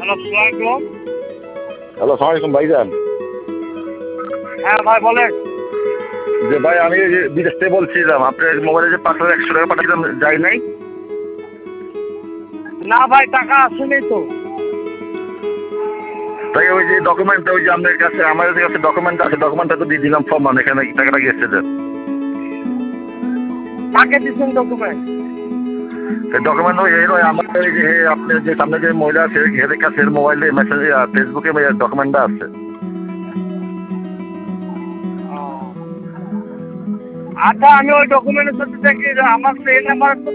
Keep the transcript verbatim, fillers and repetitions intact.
Hello, আসসালামু আলাইকুম। Hello, আসসালামু আলাইকুম ভাইজান। হ্যাঁ ভাই বলেন। যে ভাই আমি এই যে বিদেশ থেকে বলছিলাম, আপনার মোবাইলে যে পাঁচ হাজার একশো টাকা পাঠিয়েছিলাম যায় নাই? না ভাই, টাকা আসেনি তো। তাই ওই যে ডকুমেন্টটা, ওই যে আপনার কাছে আমাদের কাছে ডকুমেন্ট আছে, ডকুমেন্টটা তো দিয়ে দিলাম ফর্ম, এখানে টাকাটা গিয়েছে যে কাকে দিচ্ছেন ডকুমেন্ট? ডকুমেন্ট ওই এই নয়, আমার ওই যে আপনার যে সামনে যে মহিলা আছে এদের কাছে মোবাইলে মেসেজ ফেসবুকে ডকুমেন্টটা আছে। ও, আচ্ছা আমি ওই ডকুমেন্টের সাথে দেখি, আমার তো এই নাম্বার